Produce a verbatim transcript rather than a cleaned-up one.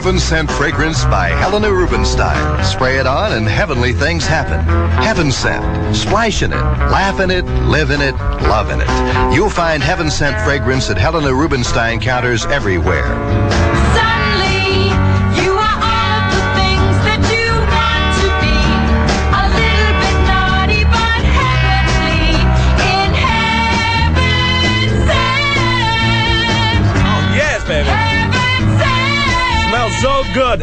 Heaven Scent fragrance by Helena Rubinstein. Spray it on and heavenly things happen. Heaven Scent. Splash in it, laugh in it, live in it, love in it. You'll find Heaven Scent fragrance at Helena Rubinstein counters everywhere.